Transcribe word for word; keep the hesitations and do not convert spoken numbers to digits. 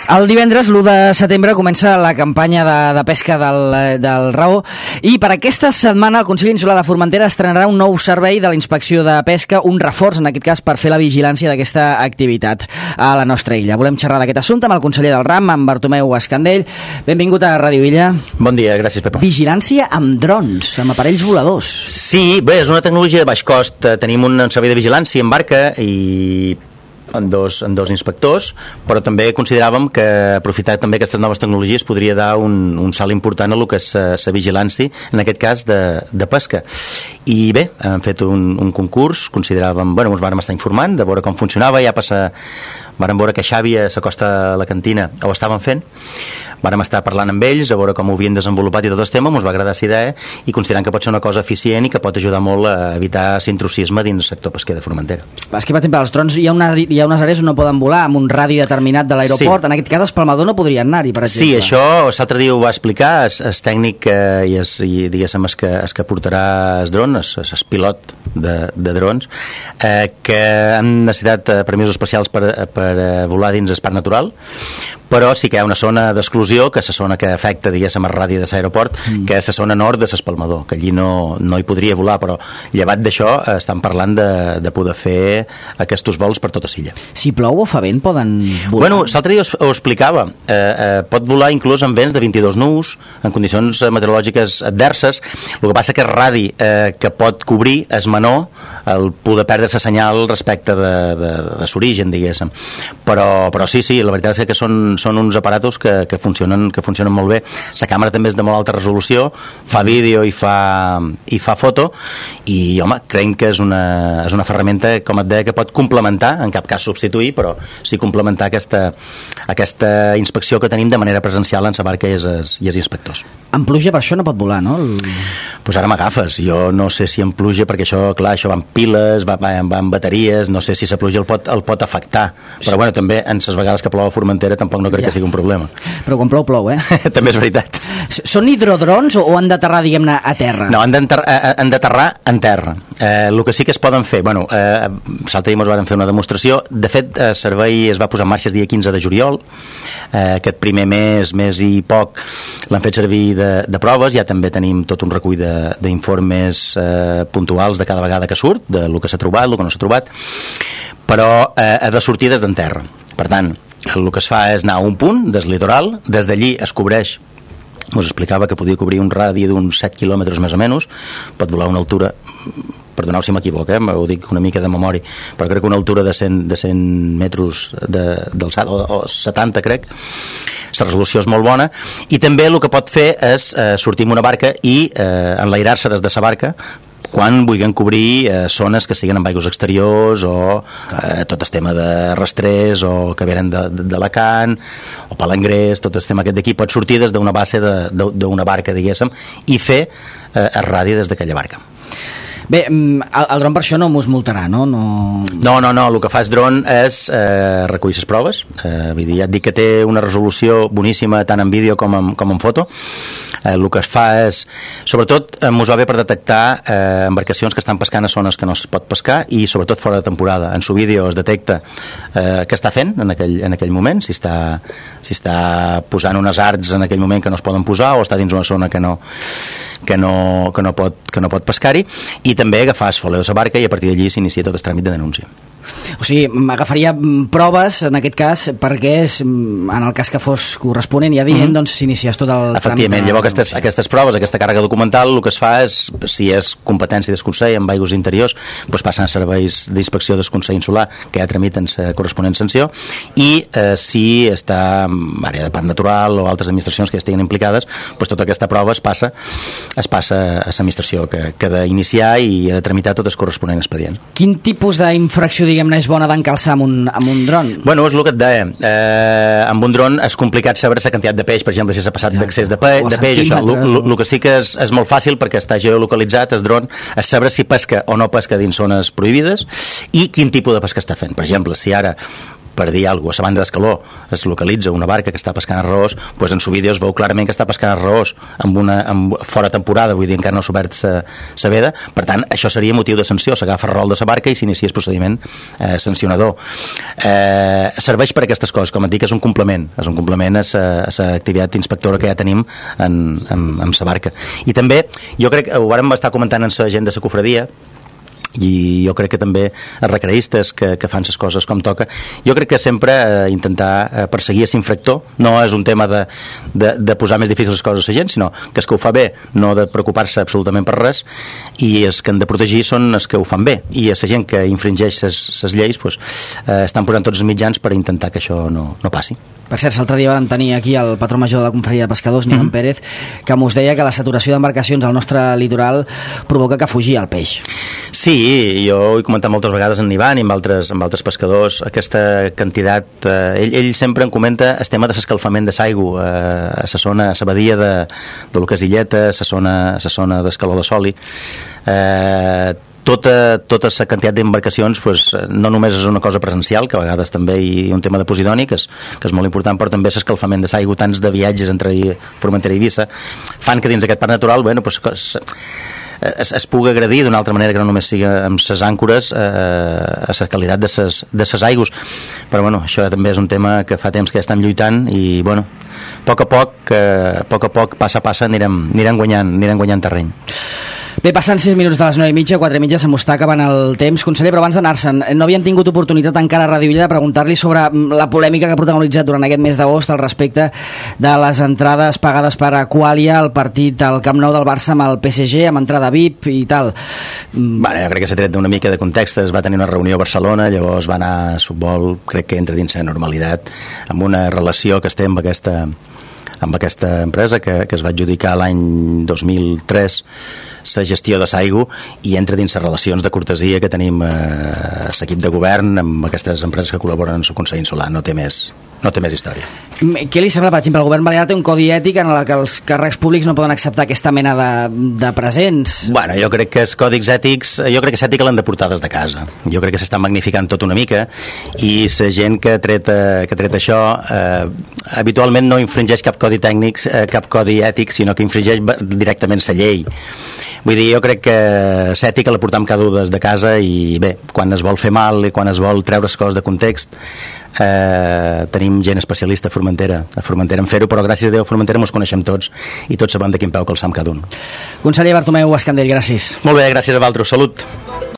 El divendres, l'u de setembre, comença la campanya de, de pesca del, del Raó i per aquesta setmana el Consell Insular de Formentera estrenarà un nou servei de la inspecció de pesca, un reforç, en aquest cas, per fer la vigilància d'aquesta activitat a la nostra illa. Volem xerrar d'aquest assumpte amb el conseller del R A M, amb Bartomeu Escandell. Benvingut a Ràdio Illa. Bon dia, gràcies, Pepa. Vigilància amb drons, amb aparells voladors. Sí, bé, és una tecnologia de baix cost. Tenim un servei de vigilància en barca i en dos, en dos inspectors, però també consideràvem que aprofitar també aquestes noves tecnologies podria dar un, un salt important a lo que és la vigilància, en aquest cas de, de pesca. I bé, hem fet un, un concurs, consideràvem, bueno, ens vàrem estar informant de veure com funcionava, ja passa, vàrem veure que Xavi s'acosta a la cantina, ho estaven fent, vàrem estar parlant amb ells, a veure com ho havien desenvolupat i tot el tema, ens va agradar la idea i considerant que pot ser una cosa eficient i que pot ajudar molt a evitar l'intrusisme dins el sector pesquer de Formentera. És que, per exemple, els drons hi ha, una, hi ha unes àrees on no poden volar amb un radi determinat de l'aeroport, sí. En aquest cas Espalmador no podria anar-hi, per exemple. Sí, això l'altre dia ho va explicar el tècnic eh, i, es, i diguéssim es que, es que portarà el dron, el pilot de, de drons, eh, que han necessitat eh, permisos especials per, per eh, volar dins el parc natural, però sí que hi ha una zona d'exclusió, que és la zona que afecta, diguéssim, el radi de l'aeroport, mm. que és la zona nord de l'Espalmador, que allí no, no hi podria volar, però llevat d'això eh, estan parlant de, de poder fer aquests vols per tota l'illa. Si plou o fa vent poden volar? Bueno, l'altre dia ho explicava, eh, eh, pot volar inclús amb vents de vint-i-dos nus, en condicions meteorològiques adverses. El que passa que el radi eh, que pot cobrir és menor, el poder perdre la senyal respecte de, de, de l'origen, diguéssim. Però, però sí, sí, la veritat és que són, són uns aparatos que, que, funcionen, que funcionen molt bé. La càmera també és de molt alta resolució, fa vídeo i fa, i fa foto, i home, creiem que és una, és una ferramenta, com et deia, que pot complementar, en cap cas substituir, però sí complementar aquesta, aquesta inspecció que tenim de manera presencial en la barca i els, i els inspectors. En pluja per això no pot volar, no? El... Pues ara m'agafes. Jo no sé si en pluja, perquè això, clar, això va amb piles, va, va, va amb bateries, no sé si la pluja el pot, el pot afectar. Però sí. Bueno, també en les vegades que plou a Formentera tampoc no crec ja. que sigui un problema. Però quan plou, plou, eh? També és veritat. Són hidrodrons o han d'aterrar, diguem-ne, a terra? No, han d'aterrar en terra. Eh, el que sí que es poden fer, bueno, eh, l'altre dia ens van fer una demostració. De fet, el servei es va posar en marxa el dia quinze de juliol. Eh, aquest primer mes, mes i poc, l'han fet servir de, de proves. Ja també tenim tot un recull d'informes eh, puntuals de cada vegada que surt, de lo que s'ha trobat, el que no s'ha trobat, però eh, ha de sortir des d'en terra. Per tant, el que es fa és anar a un punt del litoral, des d'allí es cobreix, us explicava que podia cobrir un radi d'uns set quilòmetres més o menys, pot volar a una altura, perdoneu si m'equivoco, eh? Ho dic una mica de memòria, però crec que una altura de cent, de cent metres d'alçada, o, o setanta crec, la resolució és molt bona, i també el que pot fer és eh, sortir amb una barca i eh, enlairar-se des de la barca quan vulguin cobrir eh, zones que siguin amb aigües exteriors o eh, tot el tema de rastrers o que venen d'Alacant o palangrers, tot el tema aquest d'aquí pot sortir des d'una base d'una barca, diguéssim, i fer eh, el radi des d'aquella barca. Bé, el, el dron per això no m'us multarà, no? No, no, no, no, el que fa el dron és eh, recollir les proves, eh, vull dir, ja et dic que té una resolució boníssima tant en vídeo com en, com en foto. Eh, el que es fa és, sobretot, eh, mos va bé per detectar eh, embarcacions que estan pescant a zones que no es pot pescar i sobretot fora de temporada. En su vídeo es detecta eh, què està fent en aquell, en aquell moment, si està, si està posant unes arts en aquell moment que no es poden posar o està dins una zona que no, que no, que no pot, que no pot pescar-hi, i també agafar el folio de la barca i a partir d'allí s'inicia tot el tràmit de denúncia. O sigui, m'agafaria proves, en aquest cas, perquè és, en el cas que fos corresponent i adient, mm-hmm. doncs s'iniciés tot el tràmit. Efectivament, llavors aquestes, aquestes proves, aquesta càrrega documental, el que es fa és, si és competència del Consell amb aigües interiors, doncs passen a serveis d'inspecció del Consell Insular, que ja tramiten la corresponent sanció, i eh, si està en àrea de parc natural o altres administracions que ja estiguin implicades, doncs tota aquesta prova es passa, es passa a l'administració que, que ha d'iniciar i ha de tramitar tot el corresponent expedient. Quin tipus d'infracció, diguem-ne, és bona d'encalçar amb un, amb un dron? Bueno, és el que et deia. Eh, amb un dron és complicat saber la quantitat de peix, per exemple, si s'ha passat d'accés de, pe de peix, això. El que sí que és, és molt fàcil, perquè està geolocalitzat, el dron, és saber si pesca o no pesca dins zones prohibides i quin tipus de pesca està fent. Per exemple, si ara per dir alguna cosa, a la banda d'Escaló es localitza una barca que està pescant arròs, doncs en subvídeos veu clarament que està pescant arròs amb una, amb, fora temporada, vull dir, encara no s'ha obert sa, sa veda, per tant, això seria motiu de sanció, s'agafa el rol de sa barca i s'inicia el procediment eh, sancionador. Eh, serveix per aquestes coses, com et dic, és un complement, és un complement a sa activitat inspectora que ja tenim en, en, en sa barca. I també, jo crec, ho vàrem estar comentant en sa gent de sa cofradia, i jo crec que també els recreistes que, que fan les coses com toca, jo crec que sempre eh, intentar eh, perseguir l'infractor no és un tema de, de, de posar més difícils les coses a la gent, sinó que els que ho fa bé no de preocupar-se absolutament per res, i els que han de protegir són els que ho fan bé, i a la gent que infringeix les lleis pues, eh, estan posant tots els mitjans per intentar que això no, no passi. Per cert, l'altre dia vam tenir aquí el patró major de la Confraria de Pescadors, Nivan mm-hmm. Pérez, que mos deia que la saturació d'embarcacions al nostre litoral provoca que fugir el peix. Sí, jo ho he comentat moltes vegades amb Nivan i amb altres, amb altres pescadors, aquesta quantitat, eh, ell, ell sempre em comenta el tema de l'escalfament de l'aigua eh, a la zona, a la badia de, de lo que és Illeta, a la zona, a la zona d'Escaló de Soli. Eh, tota, tota la quantitat d'embarcacions pues, no només és una cosa presencial, que a vegades també hi ha un tema de posidoni, que és, que és molt important, però també l'escalfament de l'aigua, tants de viatges entre Formentera i Eivissa, fan que dins d'aquest parc natural bueno, pues, es, es pugui agredir d'una altra manera que no només sigui amb ses àncores eh, a la qualitat de ses, de ses aigües. Però bueno, això també és un tema que fa temps que ja estem lluitant i bueno, a poc a poc, eh, a poc a poc, passa a passa, anirem, anirem, guanyant, anirem guanyant terreny. Bé, passant sis minuts de les nou i mitja, quatre i mitja, se m'ho està acabant el temps. Conseller, però abans d'anar-se'n, no havíem tingut oportunitat encara a Ràdio Illa de preguntar-li sobre la polèmica que ha protagonitzat durant aquest mes d'agost al respecte de les entrades pagades per Aqualia al partit al Camp Nou del Barça amb el P S G, amb entrada V I P i tal. Vale, jo crec que s'ha tret d'una mica de context. Es va tenir una reunió a Barcelona, llavors va anar a futbol, crec que entra dins la normalitat, amb una relació que es té amb aquesta amb aquesta empresa que, que es va adjudicar l'any dos mil tres la gestió de l'aigua i entra dins les relacions de cortesia que tenim eh, l'equip de govern amb aquestes empreses que col·laboren en el Consell Insular. No té més, no té més història. Què li sembla, per exemple, el govern balear té un codi ètic en el que els càrrecs públics no poden acceptar aquesta mena de, de presents? Bueno, jo crec que els còdics ètics, jo crec que l'ètica l'han de portar des de casa. Jo crec que s'estan magnificant tot una mica i la gent que ha tret, que ha tret això eh, habitualment no infringeix cap codi tècnic, eh, cap codi ètic, sinó que infringeix directament la llei. Vull dir, jo crec que l'ètica la portam cada un des de casa i bé, quan es vol fer mal i quan es vol treure les coses de context eh, tenim gent especialista a Formentera, a Formentera en fer-ho, però gràcies a Déu a Formentera mos coneixem tots i tots sabem de quin peu calçam cada un. Conseller Bartomeu Escandell, gràcies. Molt bé, gràcies a vosaltres, salut.